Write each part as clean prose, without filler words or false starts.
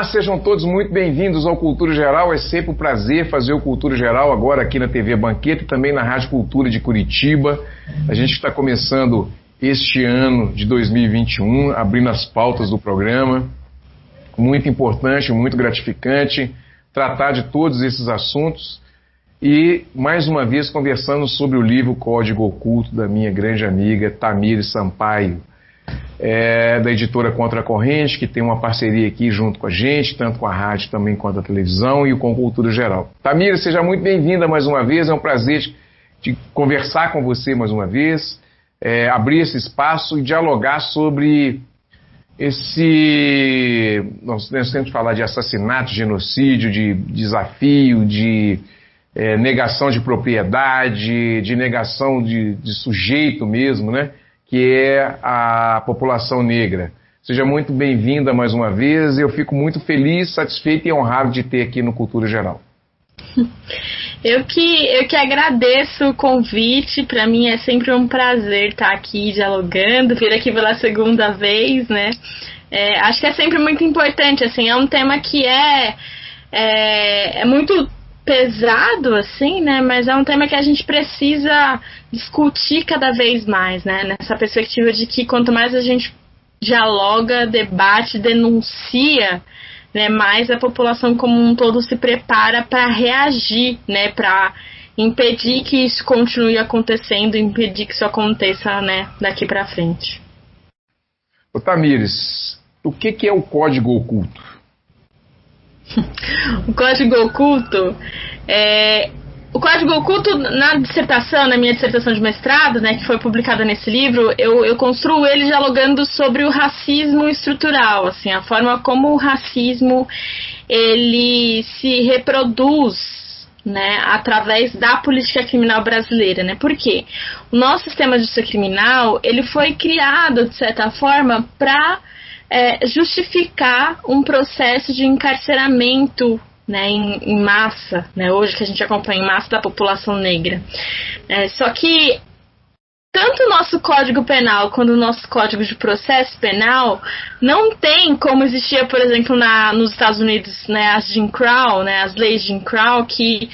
sejam todos muito bem-vindos ao Cultura Geral. É sempre um prazer fazer o Cultura Geral agora aqui na TV Banqueta e também na Rádio Cultura de Curitiba. A gente está começando este ano de 2021, abrindo as pautas do programa. Muito importante, muito gratificante tratar de todos esses assuntos e, mais uma vez, conversando sobre o livro Código Oculto da minha grande amiga Tamires Sampaio, da editora Contra a Corrente, que tem uma parceria aqui junto com a gente, tanto com a rádio também quanto a televisão e com Cultura Geral. Tamires, seja muito bem-vinda mais uma vez, é um prazer de conversar com você mais uma vez, abrir esse espaço e dialogar sobre nós temos que falar de assassinato, genocídio, de desafio, de negação de propriedade, de negação de sujeito mesmo, né? Que é a população negra. Seja muito bem-vinda mais uma vez. Eu fico muito feliz, satisfeito e honrado de ter aqui no Cultura Geral. Eu que agradeço o convite. Para mim é sempre um prazer estar aqui dialogando, vir aqui pela segunda vez, né? Acho que é sempre muito importante, assim, é um tema que é muito pesado, assim, né? Mas é um tema que a gente precisa discutir cada vez mais, né? Nessa perspectiva de que quanto mais a gente dialoga, debate, denuncia, né, mais a população como um todo se prepara para reagir, né? Para impedir que isso continue acontecendo, impedir que isso aconteça, né, daqui para frente. Ô Tamires, o que é o Código Oculto? O Código Oculto o Código Oculto, na minha dissertação de mestrado, né, que foi publicada nesse livro, eu construo ele dialogando sobre o racismo estrutural, assim, a forma como o racismo ele se reproduz, né, através da política criminal brasileira, né? Por quê? O nosso sistema de justiça criminal, ele foi criado, de certa forma, para justificar um processo de encarceramento, né, em massa, né, hoje que a gente acompanha em massa da população negra. Só que tanto o nosso Código Penal quanto o nosso Código de Processo Penal não tem como existia, por exemplo, nos Estados Unidos, né, as Jim Crow, né, as leis Jim Crow, que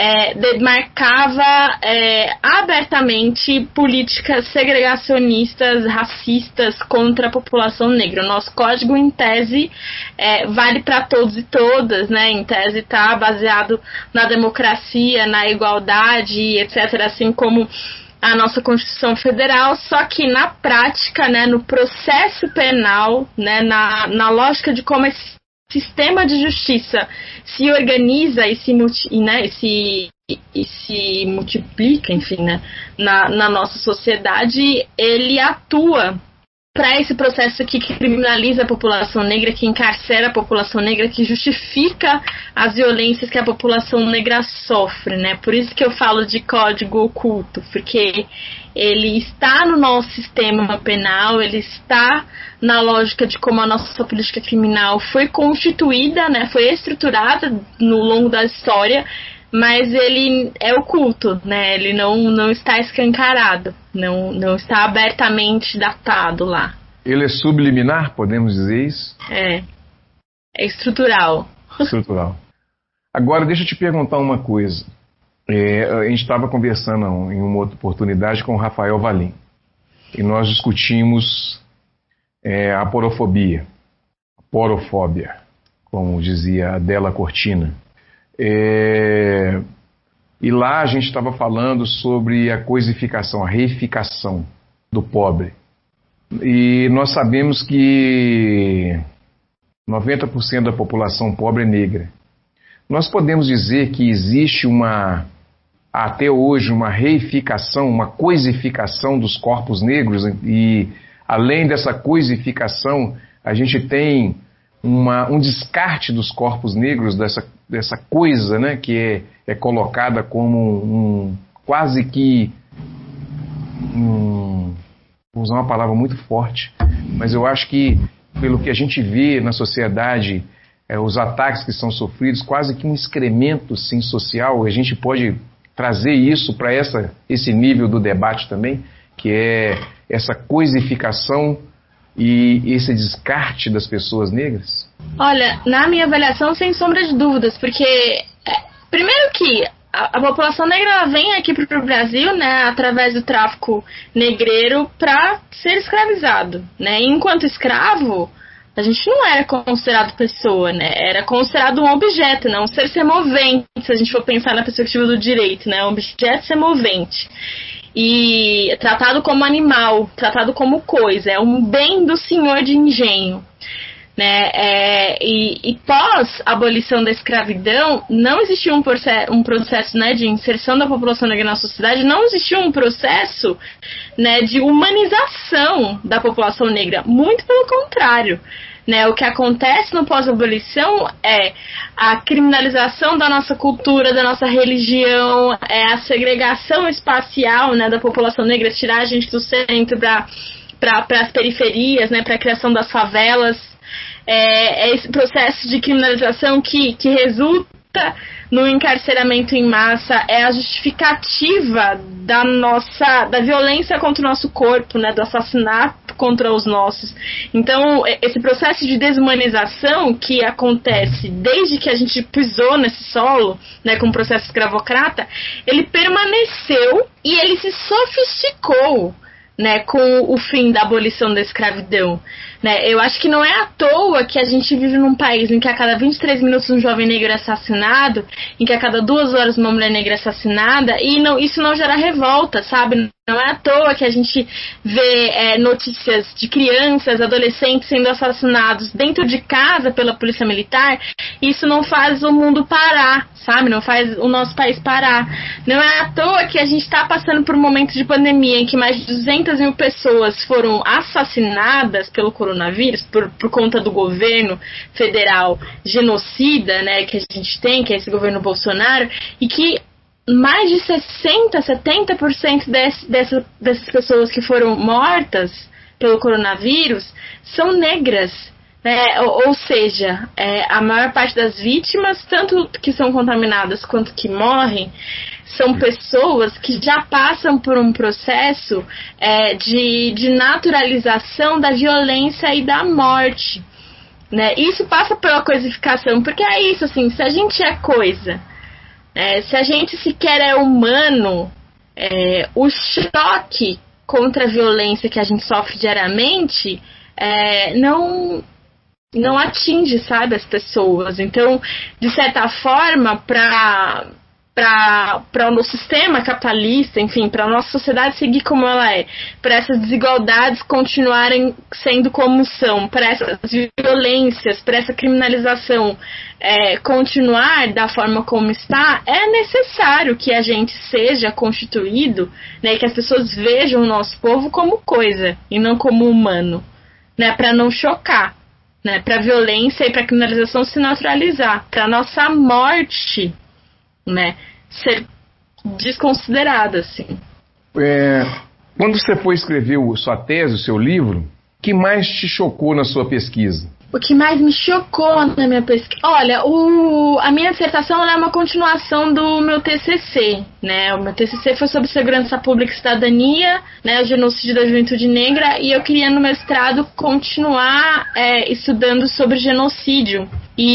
demarcava abertamente políticas segregacionistas, racistas contra a população negra. O nosso código, em tese, vale para todos e todas, né, em tese está baseado na democracia, na igualdade, etc., assim como a nossa Constituição Federal, só que na prática, né, no processo penal, né, na lógica de como esse sistema de justiça se organiza e se multiplica, enfim, né, na nossa sociedade, ele atua para esse processo que criminaliza a população negra, que encarcera a população negra, que justifica as violências que a população negra sofre, né? Por isso que eu falo de código oculto, porque ele está no nosso sistema penal, ele está na lógica de como a nossa política criminal foi constituída, né? Foi estruturada no longo da história, mas ele é oculto, né? Ele não está escancarado, não está abertamente datado lá. Ele é subliminar, podemos dizer isso? É estrutural. Estrutural. Agora, deixa eu te perguntar uma coisa. A gente estava conversando em uma outra oportunidade com o Rafael Valim, e nós discutimos a porofobia, a porofóbia, como dizia Adela Cortina. E lá a gente estava falando sobre a coisificação, a reificação do pobre. E nós sabemos que 90% da população pobre é negra. Nós podemos dizer que existe até hoje uma reificação, uma coisificação dos corpos negros, e além dessa coisificação, a gente tem um descarte dos corpos negros, dessa coisa, né, que é colocada como quase que vou usar uma palavra muito forte, mas eu acho que pelo que a gente vê na sociedade, os ataques que são sofridos, quase que um excremento sim, social. A gente pode trazer isso para esse nível do debate também, que é essa coisificação e esse descarte das pessoas negras? Olha, na minha avaliação, sem sombra de dúvidas, porque primeiro que a população negra ela vem aqui para o Brasil, né, através do tráfico negreiro para ser escravizado, né? E enquanto escravo, a gente não era considerado pessoa, né? Era considerado um objeto, né? Um ser semovente, se a gente for pensar na perspectiva do direito, né? Um objeto semovente. E tratado como animal, tratado como coisa, é um bem do senhor de engenho. Né? E pós abolição da escravidão, não existia um processo, né, de inserção da população negra na sociedade, não existia um processo, né, de humanização da população negra, muito pelo contrário. Né, o que acontece no pós-abolição é a criminalização da nossa cultura, da nossa religião, é a segregação espacial, né, da população negra, tirar a gente do centro para as periferias, né, para a criação das favelas. É esse processo de criminalização que resulta no encarceramento em massa, é a justificativa da violência contra o nosso corpo, né, do assassinato contra os nossos. Então, esse processo de desumanização que acontece desde que a gente pisou nesse solo, né, com o processo escravocrata, ele permaneceu e ele se sofisticou, né, com o fim da abolição da escravidão. Né? Eu acho que não é à toa que a gente vive num país em que a cada 23 minutos um jovem negro é assassinado, em que a cada 2 horas uma mulher negra é assassinada, e isso não gera revolta, sabe? Não é à toa que a gente vê notícias de crianças, adolescentes sendo assassinados dentro de casa pela polícia militar. Isso não faz o mundo parar, sabe? Não faz o nosso país parar. Não é à toa que a gente está passando por um momento de pandemia em que mais de 200 mil pessoas foram assassinadas pelo coronavírus por conta do governo federal genocida, né, que a gente tem, que é esse governo Bolsonaro, e que mais de 60%, 70% dessas pessoas que foram mortas pelo coronavírus são negras. Né? Ou seja, a maior parte das vítimas, tanto que são contaminadas quanto que morrem, são pessoas que já passam por um processo de naturalização da violência e da morte. Né? Isso passa pela coisificação, porque é isso, assim, se a gente é coisa, se a gente sequer é humano, o choque contra a violência que a gente sofre diariamente não atinge, sabe, as pessoas. Então, de certa forma, para o sistema capitalista, enfim, para a nossa sociedade seguir como ela é, para essas desigualdades continuarem sendo como são, para essas violências, para essa criminalização continuar da forma como está, é necessário que a gente seja constituído, né, que as pessoas vejam o nosso povo como coisa e não como humano, né, para não chocar, né, para a violência e para a criminalização se naturalizar, para a nossa morte, né, ser desconsiderada, assim. Quando você foi escrever sua tese, o seu livro, o que mais te chocou na sua pesquisa? O que mais me chocou na minha pesquisa? Olha, a minha dissertação é uma continuação do meu TCC, né? O meu TCC foi sobre segurança pública e cidadania, né? O genocídio da juventude negra, e eu queria no mestrado continuar estudando sobre genocídio.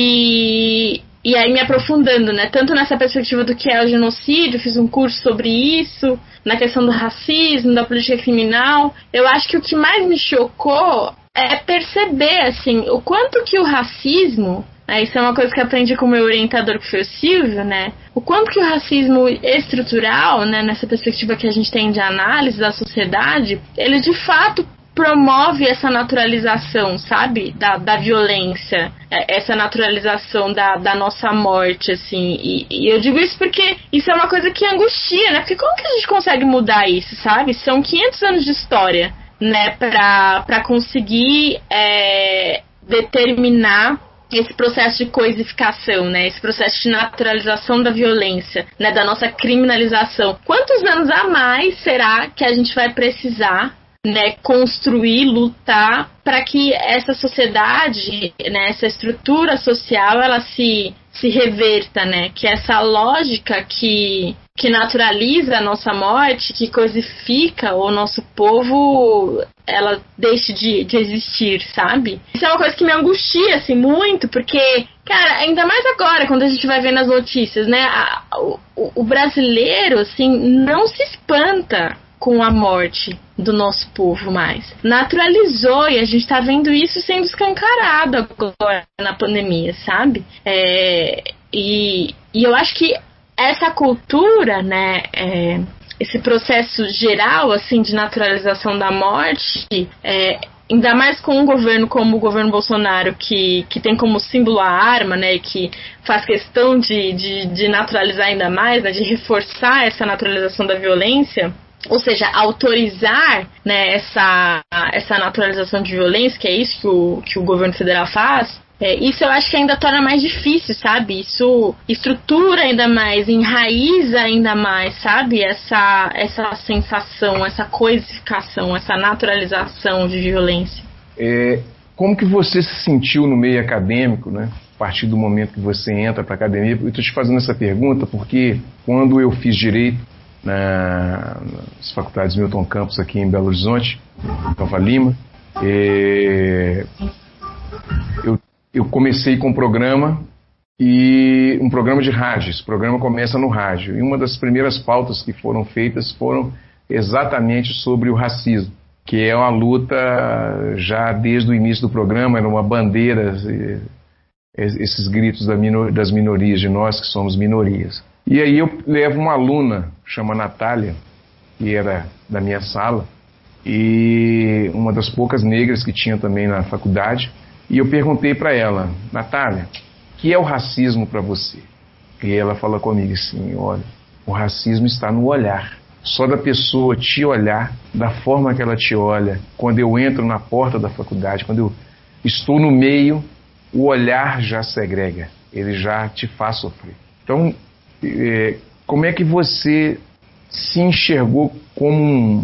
E aí me aprofundando, né, tanto nessa perspectiva do que é o genocídio, fiz um curso sobre isso, na questão do racismo, da política criminal. Eu acho que o que mais me chocou é perceber, assim, o quanto que o racismo, isso é uma coisa que eu aprendi com o meu orientador, que foi o Silvio, né, o quanto que o racismo estrutural, né, nessa perspectiva que a gente tem de análise da sociedade, ele de fato promove essa naturalização, sabe, da violência, essa naturalização da nossa morte, assim, e eu digo isso porque isso é uma coisa que angustia, né, porque como que a gente consegue mudar isso, sabe, são 500 anos de história, né, pra conseguir determinar esse processo de coisificação, né, esse processo de naturalização da violência, né, da nossa criminalização. Quantos anos a mais será que a gente vai precisar, né, construir, lutar para que essa sociedade, né, essa estrutura social, ela se reverta, né, que essa lógica que que naturaliza a nossa morte, que coisifica o nosso povo, ela deixe de existir, sabe? Isso é uma coisa que me angustia, assim, muito, porque, cara, ainda mais agora, quando a gente vai ver nas notícias, né, o brasileiro, assim, não se espanta com a morte do nosso povo mais. Naturalizou, e a gente tá vendo isso sendo escancarado agora na pandemia, sabe? E eu acho que essa cultura, né, esse processo geral, assim, de naturalização da morte, ainda mais com um governo como o governo Bolsonaro, que tem como símbolo a arma, né, e que faz questão de naturalizar ainda mais, né, de reforçar essa naturalização da violência, ou seja, autorizar, né, essa naturalização de violência, que é isso que o governo federal faz. Isso eu acho que ainda torna mais difícil, sabe? Isso estrutura ainda mais, enraiza ainda mais, sabe? Essa sensação, essa coisificação, essa naturalização de violência. Como que você se sentiu no meio acadêmico, né? A partir do momento que você entra para a academia? Eu estou te fazendo essa pergunta porque quando eu fiz Direito nas faculdades Milton Campos aqui em Belo Horizonte, Nova Lima, eu comecei com um programa de rádio. Esse programa começa no rádio. E uma das primeiras pautas que foram feitas foram exatamente sobre o racismo, que é uma luta já desde o início do programa, era uma bandeira, esses gritos das minorias, de nós que somos minorias. E aí eu levo uma aluna, chama Natália, que era da minha sala, e uma das poucas negras que tinha também na faculdade. E eu perguntei para ela, Natália, o que é o racismo para você? E ela fala comigo assim, olha, o racismo está no olhar. Só da pessoa te olhar, da forma que ela te olha, quando eu entro na porta da faculdade, quando eu estou no meio, o olhar já segrega, ele já te faz sofrer. Então, como é que você se enxergou como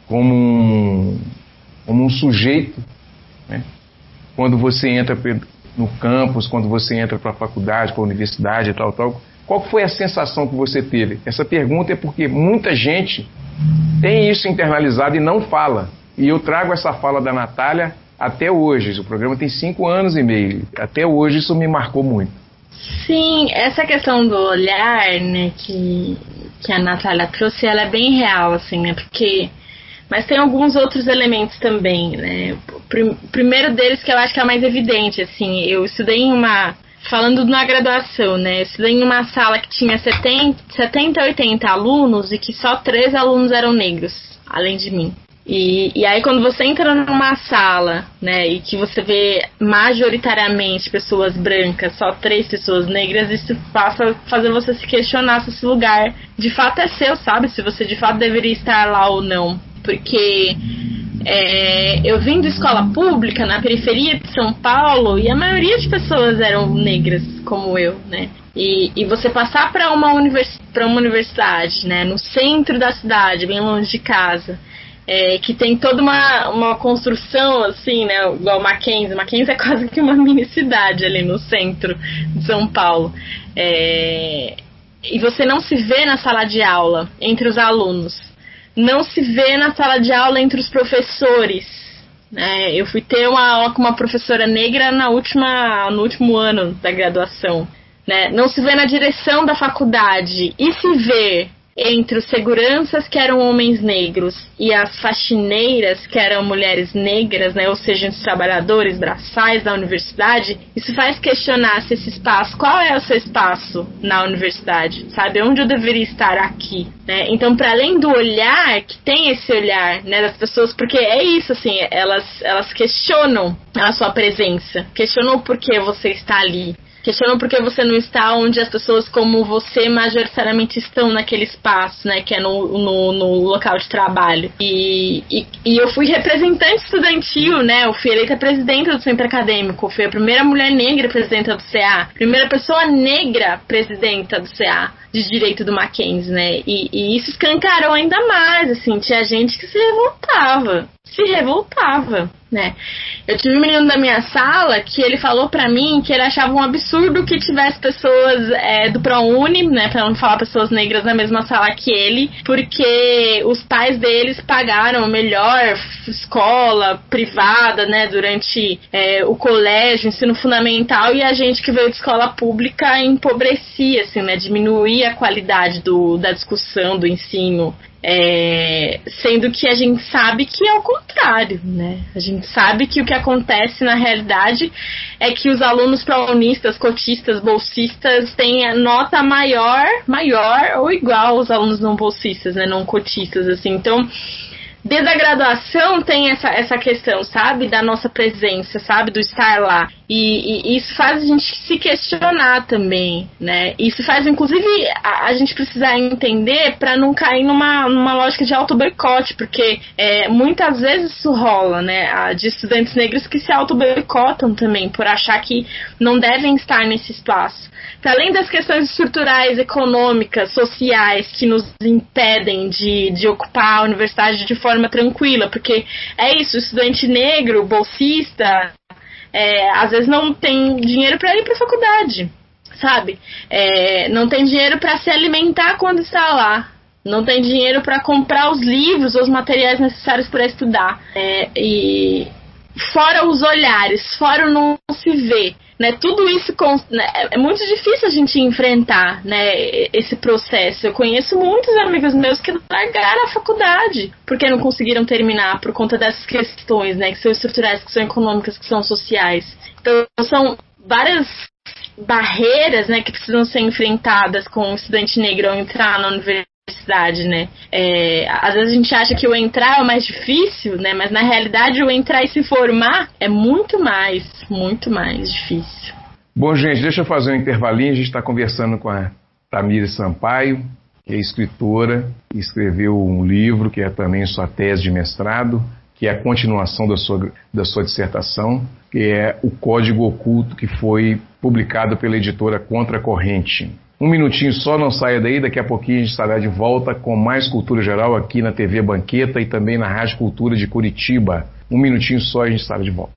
um sujeito, né? Quando você entra no campus, quando você entra para a faculdade, para a universidade e tal, qual foi a sensação que você teve? Essa pergunta é porque muita gente tem isso internalizado e não fala. E eu trago essa fala da Natália até hoje. O programa tem 5 anos e meio. Até hoje isso me marcou muito. Sim, essa questão do olhar, né, que a Natália trouxe, ela é bem real, assim, né, porque... Mas tem alguns outros elementos também, né? O primeiro deles que eu acho que é o mais evidente, assim, eu estudei falando na graduação, né? Eu estudei em uma sala que tinha 70, 80 alunos e que só 3 alunos eram negros, além de mim. E aí quando você entra numa sala, né, e que você vê majoritariamente pessoas brancas, só 3 pessoas negras, isso passa a fazer você se questionar se esse lugar de fato é seu, sabe? Se você de fato deveria estar lá ou não. Porque eu vim de escola pública na periferia de São Paulo e a maioria de pessoas eram negras, como eu, né? E você passar para uma universidade, né, no centro da cidade, bem longe de casa, que tem toda uma construção, assim, né, igual Mackenzie. Mackenzie é quase que uma mini cidade ali no centro de São Paulo. E você não se vê na sala de aula entre os alunos. Não se vê na sala de aula entre os professores, né? Eu fui ter uma aula com uma professora negra no último ano da graduação, né? Não se vê na direção da faculdade. E se vê entre os seguranças, que eram homens negros, e as faxineiras, que eram mulheres negras, né? Ou seja, os trabalhadores braçais da universidade. Isso faz questionar se esse espaço, qual é o seu espaço na universidade, sabe? Onde eu deveria estar aqui, né? Então, para além do olhar, que tem esse olhar, né, das pessoas, porque é isso, assim, elas questionam a sua presença, questionam por que você está ali, questionam por que você não está onde as pessoas como você majoritariamente estão naquele espaço, né, que é no local de trabalho. E eu fui representante estudantil, né, eu fui eleita presidenta do centro acadêmico, fui a primeira mulher negra presidenta do CA, primeira pessoa negra presidenta do CA de Direito do Mackenzie, né, e isso escancarou ainda mais, assim, tinha gente que se revoltava, né? Eu tive um menino da minha sala que ele falou pra mim que ele achava um absurdo que tivesse pessoas do ProUni, né, pra não falar pessoas negras na mesma sala que ele, porque os pais deles pagaram a melhor escola privada, né, durante o colégio, ensino fundamental, e a gente que veio de escola pública empobrecia, assim, né, diminuía a qualidade da discussão, do ensino. Sendo que a gente sabe que é o contrário, né? A gente sabe que o que acontece na realidade é que os alunos prounistas, cotistas, bolsistas têm a nota maior ou igual aos alunos não bolsistas, né? Não cotistas, assim. Então, desde a graduação tem essa questão, sabe? Da nossa presença, sabe? Do estar lá. E isso faz a gente se questionar também, né? Isso faz, inclusive, a gente precisar entender para não cair numa lógica de auto-boicote, porque muitas vezes isso rola, né? De estudantes negros que se auto-boicotam também, por achar que não devem estar nesse espaço. Para além das questões estruturais, econômicas, sociais, que nos impedem de ocupar a universidade de forma tranquila, porque é isso, o estudante negro, bolsista, às vezes não tem dinheiro para ir para a faculdade, sabe? Não tem dinheiro para se alimentar quando está lá, não tem dinheiro para comprar os livros ou os materiais necessários para estudar, e fora os olhares, fora o não se ver, né? Tudo isso é muito difícil a gente enfrentar, né, esse processo. Eu conheço muitos amigos meus que largaram a faculdade porque não conseguiram terminar por conta dessas questões, né, que são estruturais, que são econômicas, que são sociais. Então são várias barreiras, né, que precisam ser enfrentadas com um estudante negro ao entrar na universidade, né? Às vezes a gente acha que o entrar é o mais difícil, né? Mas na realidade o entrar e se formar é muito mais difícil. Bom, gente, deixa eu fazer um intervalinho. A gente está conversando com a Tamires Sampaio, que é escritora, e escreveu um livro que é também sua tese de mestrado, que é a continuação da sua dissertação, que é O Código Oculto, que foi publicado pela editora Contracorrente. Um minutinho só, não saia daí, daqui a pouquinho a gente estará de volta com mais Cultura Geral aqui na TV Banqueta e também na Rádio Cultura de Curitiba. Um minutinho só e a gente estará de volta.